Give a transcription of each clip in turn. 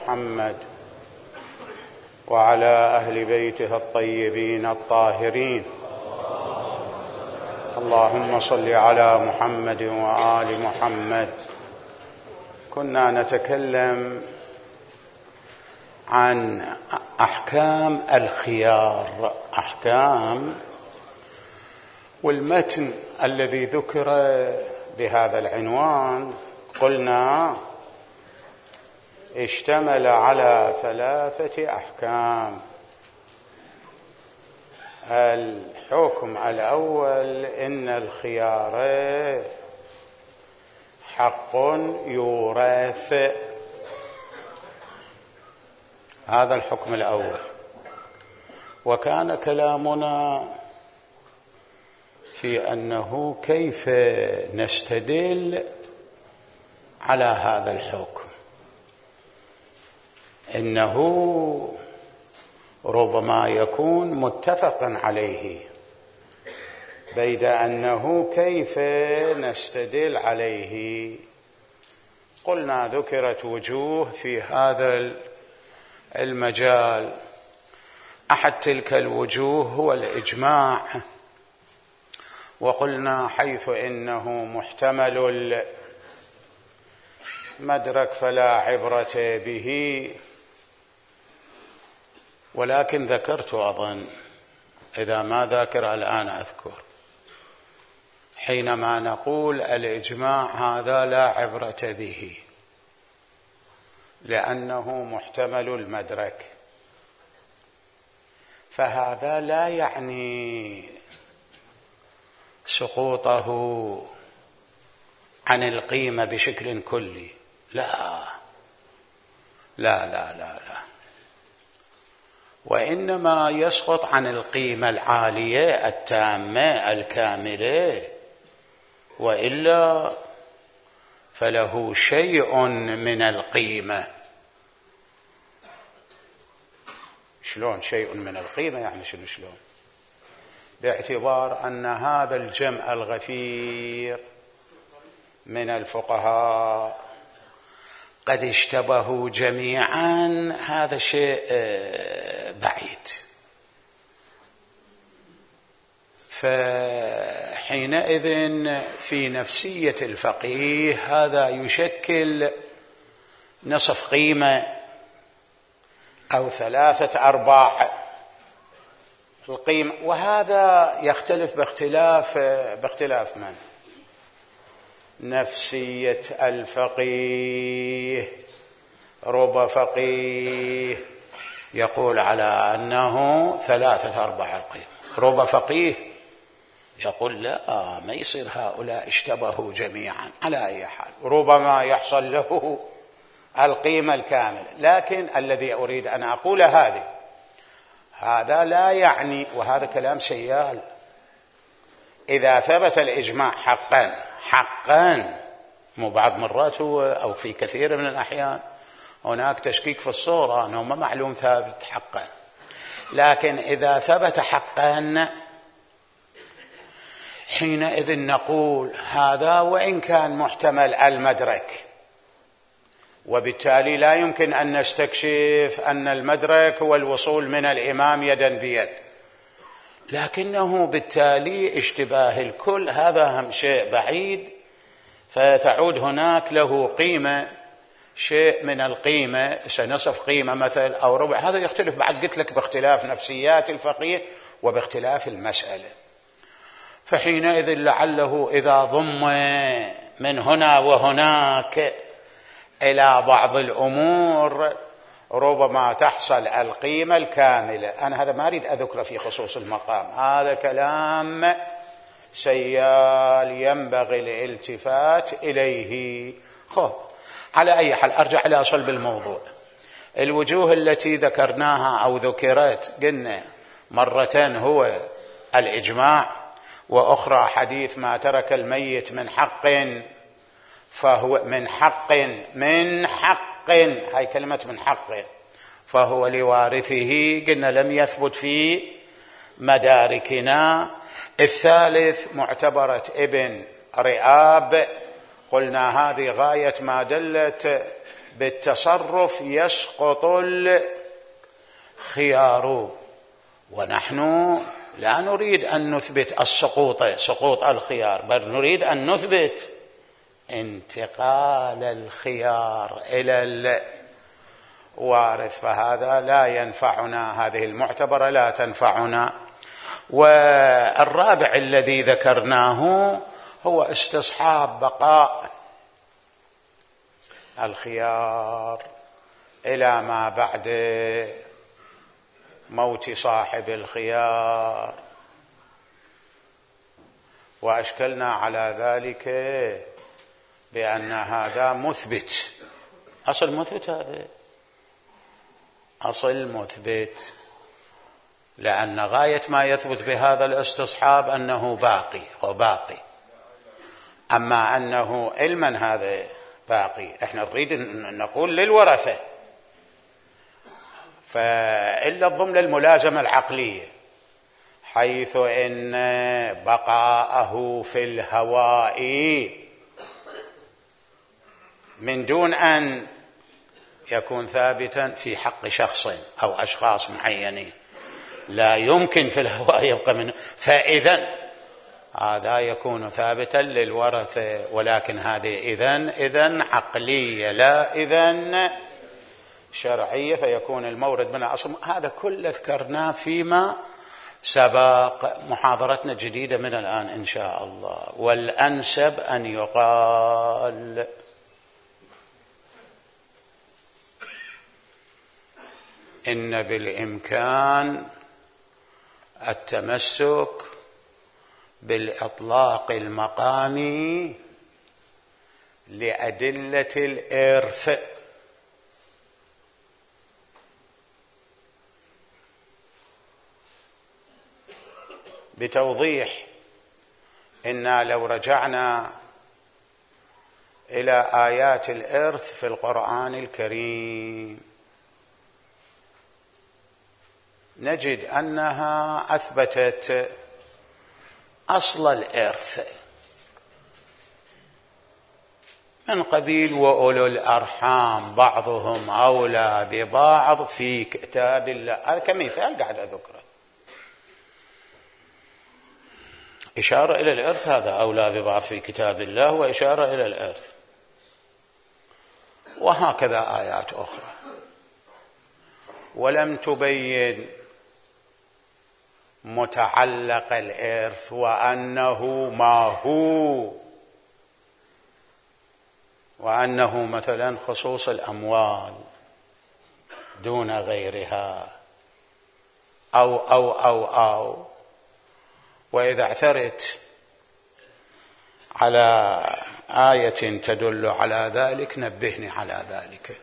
محمد وعلى أهل بيته الطيبين الطاهرين. اللهم صل على محمد وآل محمد. كنا نتكلم عن أحكام الخيار، والمتن الذي ذكر بهذا العنوان قلنا اشتمل على 3 أحكام. الحكم الأول إن الخيار حق يورث، هذا الحكم الأول. وكان كلامنا في أنه كيف نستدل على هذا الحكم، إنه ربما يكون متفقا عليه، بيد أنه كيف نستدل عليه. قلنا ذكرت وجوه في هذا المجال. أحد تلك الوجوه هو الإجماع، وقلنا حيث إنه محتمل المدرك فلا عبرة به. ولكن ذكرت أظن، إذا ما ذاكر الآن أذكر، حينما نقول الإجماع هذا لا عبرة به لأنه محتمل المدرك، فهذا لا يعني سقوطه عن القيمة بشكل كلي، لا لا لا لا لا، وإنما يسقط عن القيمة العالية التامة الكاملة، وإلا فله شيء من القيمة. شلون شيء من القيمة؟ يعني شلون؟ باعتبار أن هذا الجمع الغفير من الفقهاء قد اشتبهوا جميعا، هذا شيء بعيد. فحينئذ في نفسية الفقيه هذا يشكل نصف قيمة أو 3/4 القيمة، وهذا يختلف باختلاف من؟ نفسية الفقيه. رب فقيه يقول على أنه 3/4 القيمة، رب فقيه يقول لا، ما يصير، هؤلاء اشتبهوا جميعا. على أي حال ربما يحصل له القيمة الكاملة، لكن الذي أريد أن أقول هذا لا يعني، وهذا كلام سيال، إذا ثبت الإجماع حقا مو بعض مرات أو في كثير من الأحيان هناك تشكيك في الصورة أنه ما معلوم ثابت حقا، لكن إذا ثبت حقا حينئذ نقول هذا وإن كان محتمل المدرك، وبالتالي لا يمكن أن نستكشف أن المدرك هو الوصول من الإمام يدا بيد، لكنه بالتالي اشتباه الكل هذا هم شيء بعيد، فتعود هناك له قيمة، شيء من القيمة، نصف قيمة مثل أو ربع. هذا يختلف بعد، قلت لك، باختلاف نفسيات الفقيه وباختلاف المسألة. فحينئذ لعله إذا ضم من هنا وهناك إلى بعض الأمور ربما تحصل القيمة الكاملة. أنا هذا ما أريد أذكر في خصوص المقام، هذا كلام سيال ينبغي الالتفات إليه. على أي حال أرجع إلى صلب الموضوع. الوجوه التي ذكرناها أو ذكرت قلنا مرة هو الإجماع، وأخرى حديث ما ترك الميت من حق فهو من حق هاي كلمة من حق فهو لوارثه، قلنا لم يثبت في مداركنا. الثالث معتبرة ابن رئاب، قلنا هذه غاية ما دلت بالتصرف يسقط الخيار، ونحن لا نريد أن نثبت سقوط الخيار، بل نريد أن نثبت انتقال الخيار إلى الوارث، فهذا لا ينفعنا، هذه المعتبرة لا تنفعنا. والرابع الذي ذكرناه هو استصحاب بقاء الخيار إلى ما بعد موت صاحب الخيار، وأشكلنا على ذلك بأن هذا مثبت، أصل مثبت، هذا أصل مثبت، لأن غاية ما يثبت بهذا الاستصحاب أنه باقي، أما أنه علما هذا باقي، احنا نريد نقول للورثة، فإلا الضمن الملازمة العقلية، حيث إن بقاءه في الهواء من دون أن يكون ثابتا في حق شخص أو أشخاص معينين، لا يمكن في الهواء يبقى منه، فإذن هذا يكون ثابتا للورثة، ولكن هذه إذن عقلية لا إذن شرعية، فيكون المورد من الأصل. هذا كله ذكرناه فيما سبق، محاضرتنا جديدة من الآن إن شاء الله. والأنسب أن يقال إن بالإمكان التمسك بالإطلاق المقامي لأدلة الإرث، بتوضيح إن لو رجعنا إلى آيات الإرث في القرآن الكريم نجد أنها أثبتت أصل الإرث من قبيل وأولو الأرحام بعضهم أولى ببعض في كتاب الله، هذا كمثال قاعد أذكره، إشارة إلى الإرث، هذا أولى ببعض في كتاب الله وإشارة إلى الإرث، وهكذا آيات أخرى، ولم تبين متعلق الإرث وأنه ما هو، وأنه مثلا خصوص الأموال دون غيرها أو وإذا اعثرت على آية تدل على ذلك نبهني على ذلك.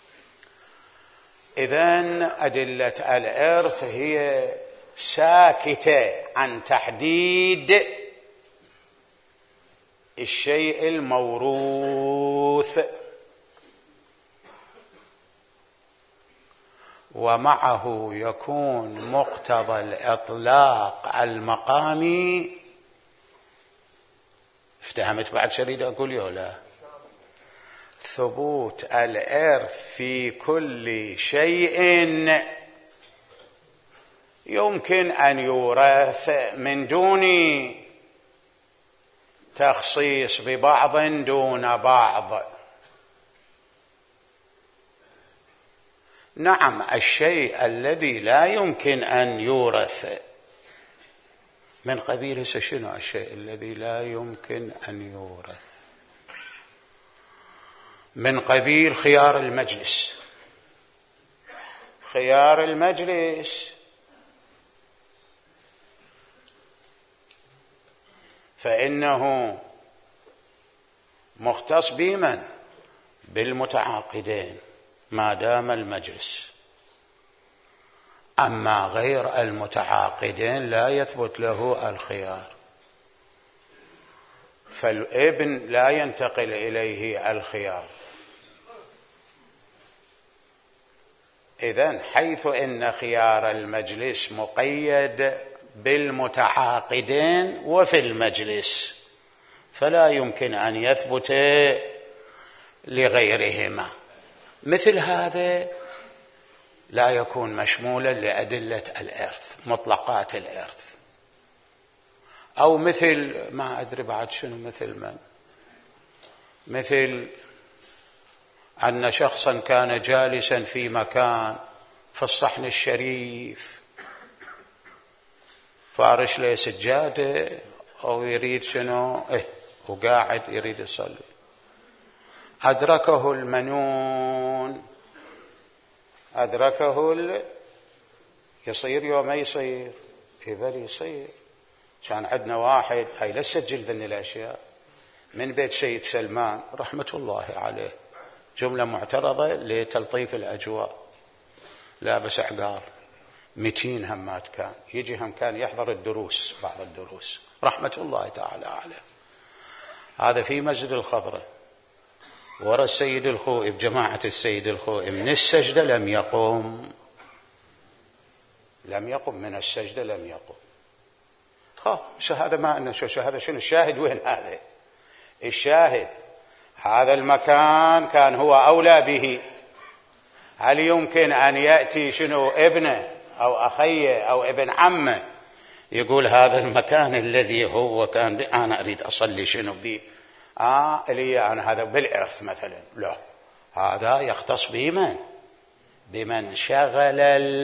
إذن أدلة الإرث هي ساكتة عن تحديد الشيء الموروث، ومعه يكون مقتضى الإطلاق المقامي. افتهمت بعد شريد أقول يولا؟ ثبوت الإرث في كل شيء يمكن أن يورث من دون تخصيص ببعض دون بعض. نعم، الشيء الذي لا يمكن أن يورث من قبيل شنو الشيء الذي لا يمكن أن يورث؟ من قبيل خيار المجلس. خيار المجلس فإنه مختص بمن؟ بالمتعاقدين ما دام المجلس، أما غير المتعاقدين لا يثبت له الخيار، فالابن لا ينتقل إليه الخيار. إذن حيث إن خيار المجلس مقيد بالمتعاقدين وفي المجلس، فلا يمكن أن يثبت لغيرهما. مثل هذا لا يكون مشمولا لأدلة الإرث، مطلقات الإرث. أو مثل ما أدري بعد شنو، مثل أن شخصا كان جالسا في مكان في الصحن الشريف، فارش له سجادة أو يريد شنو وقاعد يريد يصلي، أدركه المنون، يصير يوم ما يصير يظل يصير. كان عندنا واحد، هاي لا تسجل ذني الأشياء، من بيت سيد سلمان رحمة الله عليه، جملة معترضة لتلطيف الأجواء، لابس عقار 200 همات، كان يجي هم كان يحضر الدروس، بعض الدروس رحمة الله تعالى عليه. هذا في مسجد الخضرة ورا السيد الخوئي بجماعة السيد الخوئي، من السجدة لم يقم من السجدة لم يقم. هذا ما أنه هذا شنو الشاهد؟ وين هذا الشاهد؟ هذا المكان كان هو أولى به. هل يمكن أن يأتي شنو ابنه أو أخيه أو ابن عمه يقول هذا المكان الذي هو كان أنا أريد أصلي شنو به إلي أنا هذا بالإرث مثلا؟ لا، هذا يختص بمن شغل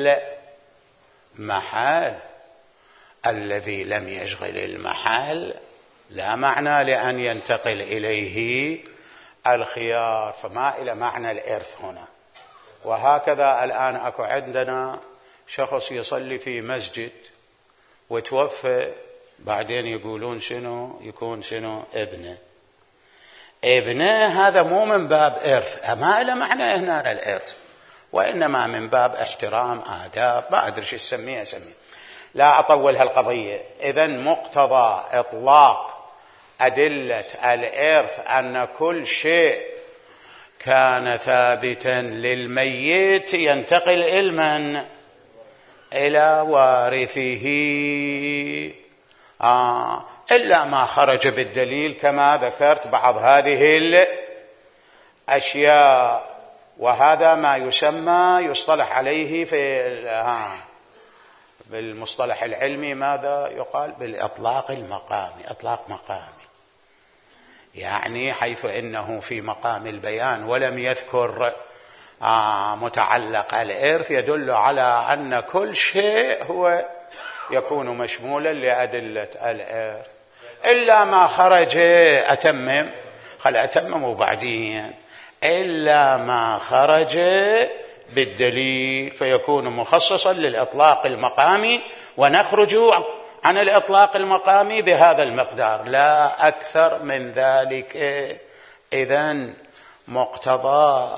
المحل. الذي لم يشغل المحل لا معنى لأن ينتقل إليه الخيار، فما إلى معنى الإرث هنا. وهكذا الآن أكو عندنا شخص يصلي في مسجد وتوفى، بعدين يقولون شنو يكون شنو ابنه، هذا مو من باب إرث، ما إلى معنى هنا الإرث، وإنما من باب احترام آداب، ما أدري شو أسميه. لا أطول هالقضية. إذن مقتضى إطلاق أدلة الإرث أن كل شيء كان ثابتا للميت ينتقل علما إلى وارثه، إلا ما خرج بالدليل كما ذكرت بعض هذه الأشياء. وهذا ما يصطلح عليه بالمصطلح العلمي ماذا يقال؟ بالإطلاق المقامي. إطلاق مقامي يعني حيث إنه في مقام البيان ولم يذكر متعلق الإرث، يدل على أن كل شيء هو يكون مشمولا لأدلة الإرث، إلا ما خرج أتمم وبعدين إلا ما خرج بالدليل فيكون مخصصا للإطلاق المقامي، ونخرج عن الإطلاق المقامي بهذا المقدار لا أكثر من ذلك. إذن مقتضى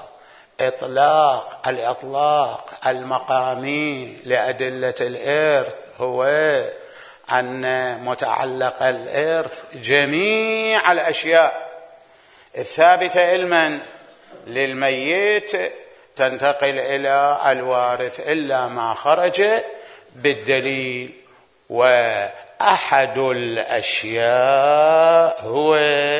الإطلاق المقامي لأدلة الإرث هو أن متعلق الإرث جميع الأشياء الثابتة علما للميت تنتقل إلى الوارث إلا ما خرج بالدليل. وأحد الأشياء هو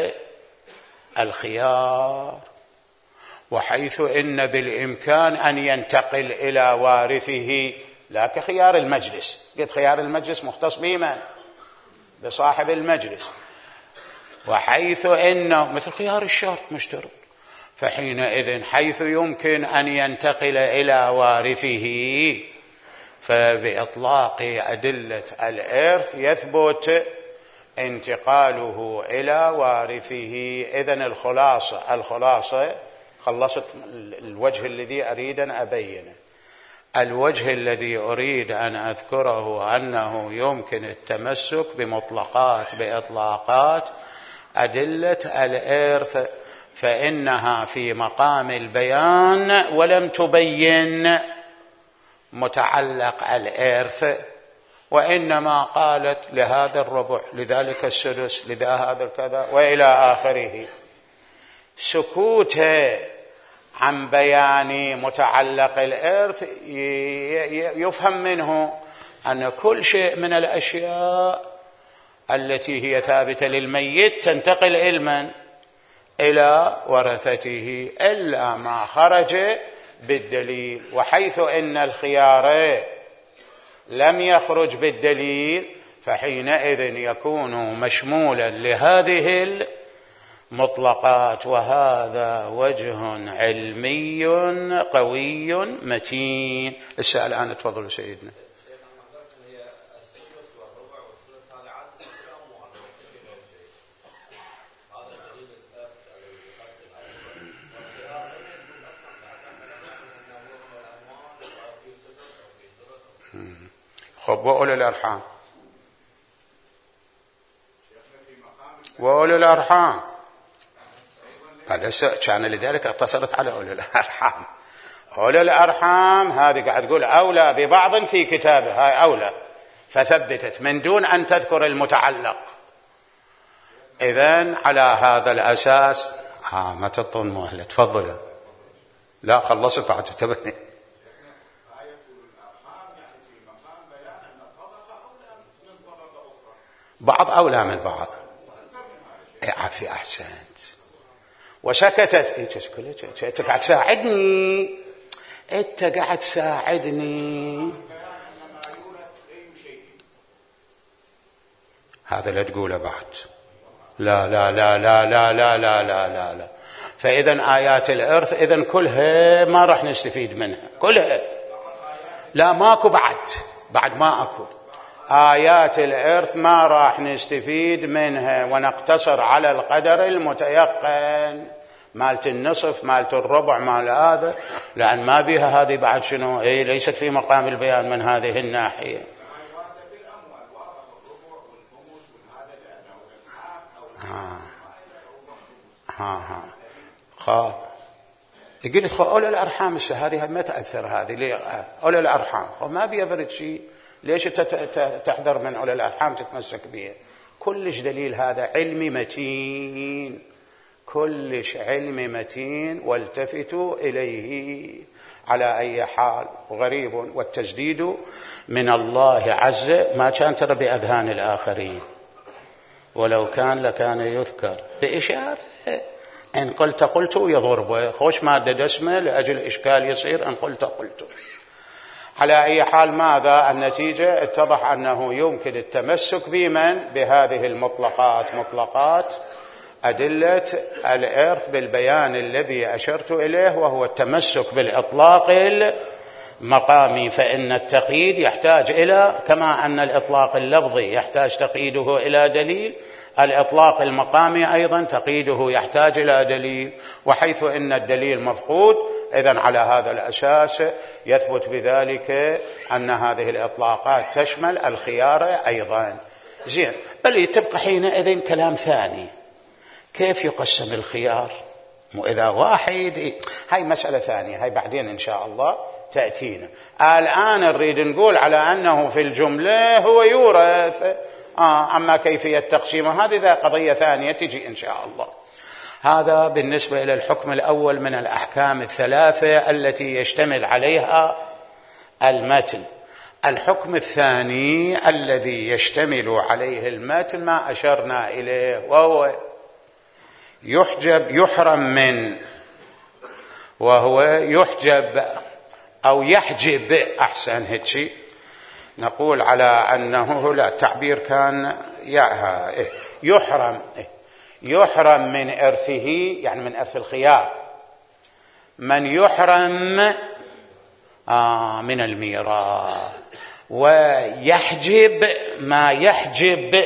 الخيار، وحيث إن بالإمكان أن ينتقل إلى وارثه، لا كخيار المجلس، قلت خيار المجلس مختص بمن؟ بصاحب المجلس. وحيث إنه مثل خيار الشرط مشترط، فحينئذ حيث يمكن أن ينتقل إلى وارثه فبإطلاق أدلة الإرث يثبت انتقاله إلى وارثه. إذن الخلاصة خلصت الوجه الذي أريد أن أبينه. الوجه الذي أريد أن أذكره أنه يمكن التمسك بإطلاقات أدلة الإرث، فإنها في مقام البيان ولم تبين متعلق الإرث، وإنما قالت لهذا الربع، لذلك السدس، لذا هذا الكذا وإلى آخره. سكوته عن بيان متعلق الإرث يفهم منه أن كل شيء من الأشياء التي هي ثابتة للميت تنتقل علما إلى ورثته إلا ما خرج بالدليل. وحيث إن الخيار لم يخرج بالدليل فحينئذ يكون مشمولا لهذه المطلقات. وهذا وجه علمي قوي متين. الآن تفضل سيدنا. خب وأولي الأرحام، وأولي الأرحام كان لذلك اقتصرت على أولي الأرحام. أولي الأرحام هذه قاعد تقول أولى ببعض في كتابه، هاي أولى فثبتت من دون أن تذكر المتعلق. إذن على هذا الأساس ما تطون مهلة. تفضل. لا خلصت بعد تبني. بعض أولى من بعض. عافية أحسنت. وسكتت. أنت قاعد تساعدني، أنت قاعد تساعدني. هذا لا تقوله بعد. لا لا لا لا لا لا لا لا لا لا. فإذا آيات الإرث إذن كلها ما راح نستفيد منها كلها. لا ماكو بعد ما أكو آيات الإرث ما راح نستفيد منها، ونقتصر على القدر المتيقن مالت النصف مالت الربع مال هذا، لأن ما بها هذه بعد شنو ليست في مقام البيان من هذه الناحية. قلت أولى الأرحام هذه ما تأثر، هذه أولى الأرحام وما بيفرد شيء. ليش تحذر من أولى الأرحام تتمسك بها؟ كلش دليل هذا علمي متين، كلش علمي متين، والتفتوا إليه على أي حال. غريب والتجديد من الله عز ما كان ترى بأذهان الآخرين، ولو كان لكان يذكر بإشارة. إن قلت يضربه خوش مادة اسمه لأجل إشكال يصير إن قلت. على أي حال ماذا النتيجة؟ اتضح أنه يمكن التمسك بهذه المطلقات، مطلقات أدلة الإرث بالبيان الذي أشرت إليه، وهو التمسك بالإطلاق المقامي. فإن التقييد يحتاج إلى، كما أن الإطلاق اللفظي يحتاج تقييده إلى دليل، الإطلاق المقامي أيضا تقييده يحتاج إلى دليل. وحيث إن الدليل مفقود إذن على هذا الأساس يثبت بذلك أن هذه الإطلاقات تشمل الخيار أيضا. زين، بل تبقى حينئذ كلام ثاني، كيف يقسم الخيار؟ مو إذا واحد، هاي مسألة ثانية، هاي بعدين إن شاء الله تأتينا. الآن نريد نقول على أنه في الجملة هو يورث، أما كيفية تقسيمه هذه قضية ثانية تجي إن شاء الله. هذا بالنسبة إلى الحكم الأول من الأحكام الثلاثة التي يشتمل عليها المتن. الحكم الثاني الذي يشتمل عليه المتن ما أشرنا إليه، وهو يحجب أو يحجب أحسن هيك نقول، على أنه لا التعبير كان يحرم من إرثه، يعني من إرث الخيار، من يحرم من الميراث، ويحجب ما يحجب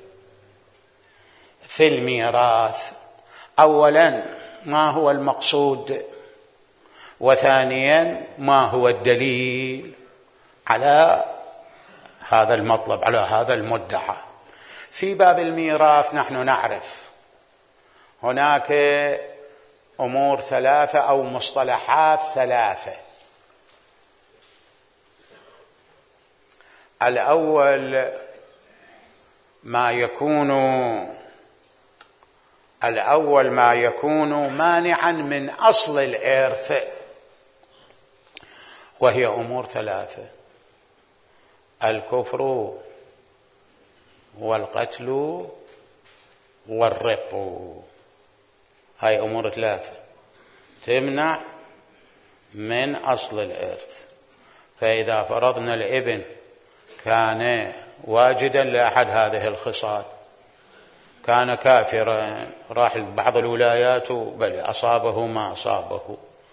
في الميراث. أولا ما هو المقصود، وثانيا ما هو الدليل على هذا المطلب، على هذا المدعى. في باب الميراث نحن نعرف هناك أمور ثلاثة أو مصطلحات ثلاثة. الأول ما يكون مانعا من أصل الإرث، وهي أمور ثلاثة: الكفر والقتل والرق. هاي أمور ثلاثة تمنع من أصل الإرث. فإذا فرضنا الابن كان واجدا لأحد هذه الخصال، كان كافرا، راح بعض الولايات بل أصابه ما أصابه،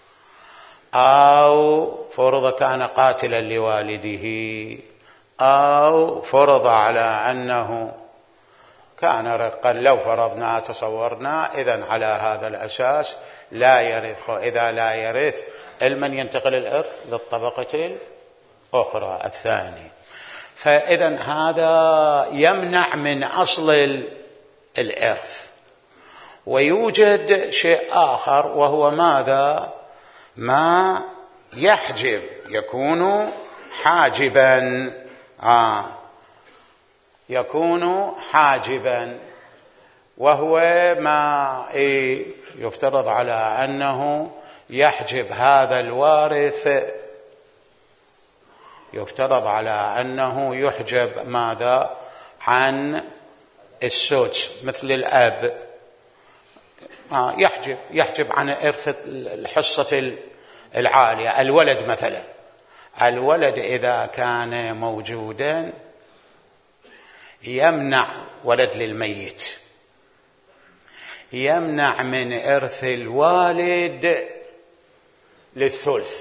أو فرض كان قاتلا لوالده، أو فرض على أنه كان رقا، لو فرضنا تصورنا إذن على هذا الأساس لا يرث. إذا لا يرث المن ينتقل الإرث للطبقة الأخرى الثانية. فإذن هذا يمنع من أصل الإرث. ويوجد شيء آخر وهو ماذا؟ ما يحجب، يكون حاجبا، يكون حاجبا، وهو ما يفترض على أنه يحجب هذا الوارث، يفترض على أنه يحجب ماذا؟ عن السدس، مثل الأب يحجب عن إرث الحصة العالية. الولد مثلا، الولد إذا كان موجودا يمنع، ولد للميت يمنع من إرث الوالد للثلث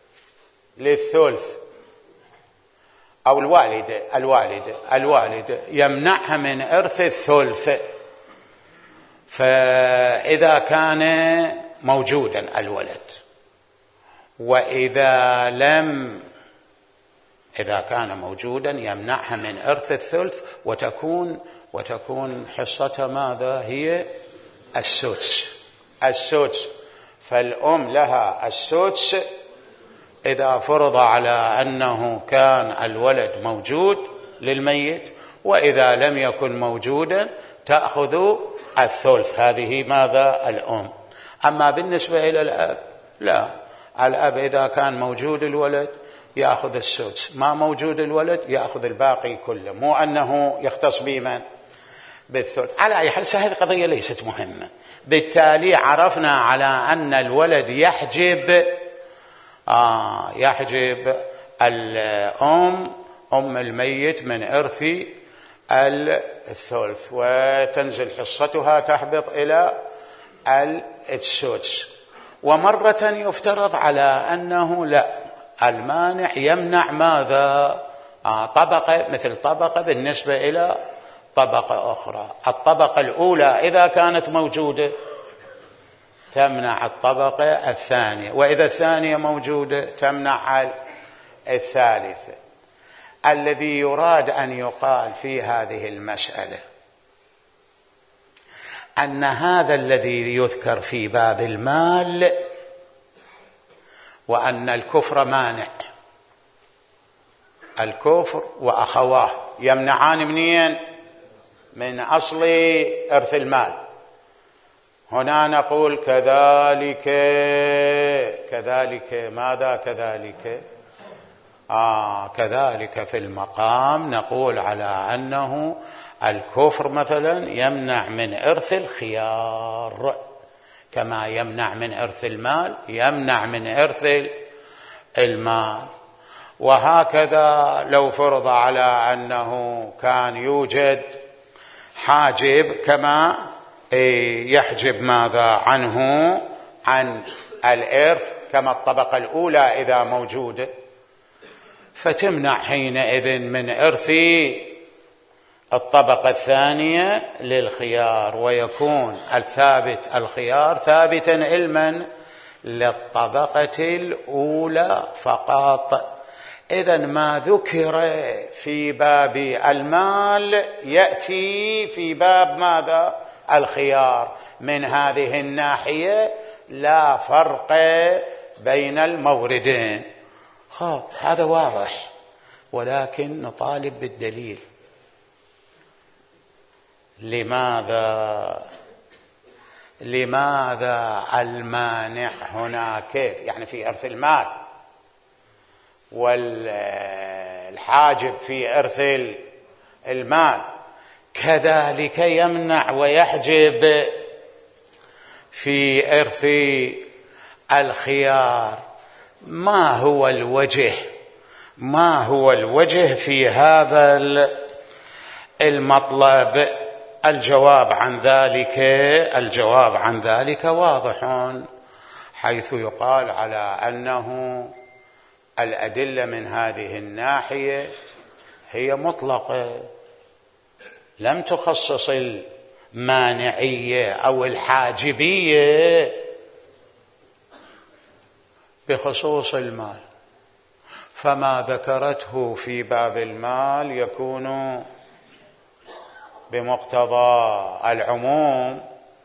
أو الوالد يمنعها من إرث الثلث. فإذا كان موجودا الولد، وإذا كان موجودا يمنعها من إرث الثلث، وتكون حصتها ماذا؟ هي السدس. فالأم لها السدس إذا فرض على أنه كان الولد موجود للميت، وإذا لم يكن موجودا تأخذ الثلث. هذه ماذا؟ الأم. أما بالنسبة إلى الأب لا، الأب إذا كان موجود الولد يأخذ السدس، ما موجود الولد يأخذ الباقي كله، مو أنه يختص بمن؟ بالثلث. على أي حال هذه قضية ليست مهمة. بالتالي عرفنا على أن الولد يحجب الأم الميت من إرث الثلث، وتنزل حصتها تهبط إلى السدس. ومرة يفترض على أنه لا، المانع يمنع ماذا؟ طبقة مثل طبقة بالنسبة إلى طبقة أخرى. الطبقة الأولى إذا كانت موجودة تمنع الطبقة الثانية، وإذا الثانية موجودة تمنع الثالثة. الذي يراد أن يقال في هذه المسألة أن هذا الذي يذكر في باب المال، وأن الكفر مانع، الكفر وأخواه يمنعان منين؟ من أصل إرث المال. هنا نقول كذلك ماذا؟ كذلك في المقام نقول على أنه الكفر مثلا يمنع من إرث الخيار، كما يمنع من إرث المال يمنع من إرث المال. وهكذا لو فرض على أنه كان يوجد حاجب، كما يحجب ماذا عنه؟ عن الإرث، كما الطبقة الأولى إذا موجودة، فتمنع حينئذ من إرث الطبقة الثانية للخيار، ويكون الخيار ثابتا علما للطبقة الأولى فقط. إذن ما ذكر في باب المال يأتي في باب ماذا؟ الخيار. من هذه الناحية لا فرق بين الموردين. هذا واضح، ولكن نطالب بالدليل. لماذا المانع هنا كيف؟ يعني في إرث المال، والحاجب في إرث المال، كذلك يمنع ويحجب في إرث الخيار. ما هو الوجه في هذا المطلب؟ الجواب عن ذلك واضح، حيث يقال على أنه الأدلة من هذه الناحية هي مطلقة، لم تخصص المانعية أو الحاجبية بخصوص المال، فما ذكرته في باب المال يكون بمقتضى العموم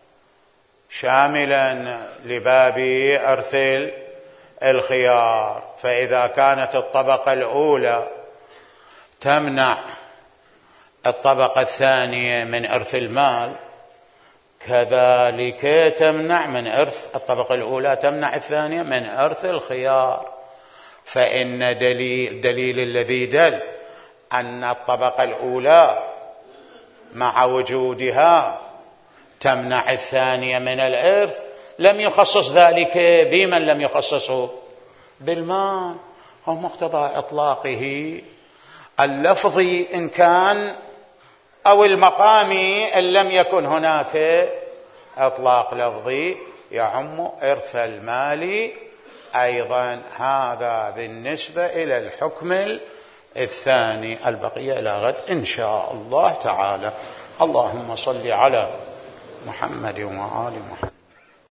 شاملا لباب إرث الخيار. فإذا كانت الطبقة الأولى تمنع الطبقة الثانية من إرث المال، كذلك تمنع من إرث الطبقة الأولى تمنع الثانية من إرث الخيار. فإن دليل الذي دل أن الطبقة الأولى مع وجودها تمنع الثانية من الإرث لم يخصص ذلك بمن لم يخصصه بالمال، هو مقتضى إطلاقه اللفظي إن كان أو المقامي إن لم يكن هناك إطلاق لفظي يعم إرث المال أيضا. هذا بالنسبة إلى الحكم الثاني. البقية إلى غد إن شاء الله تعالى. اللهم صل على محمد وآل محمد.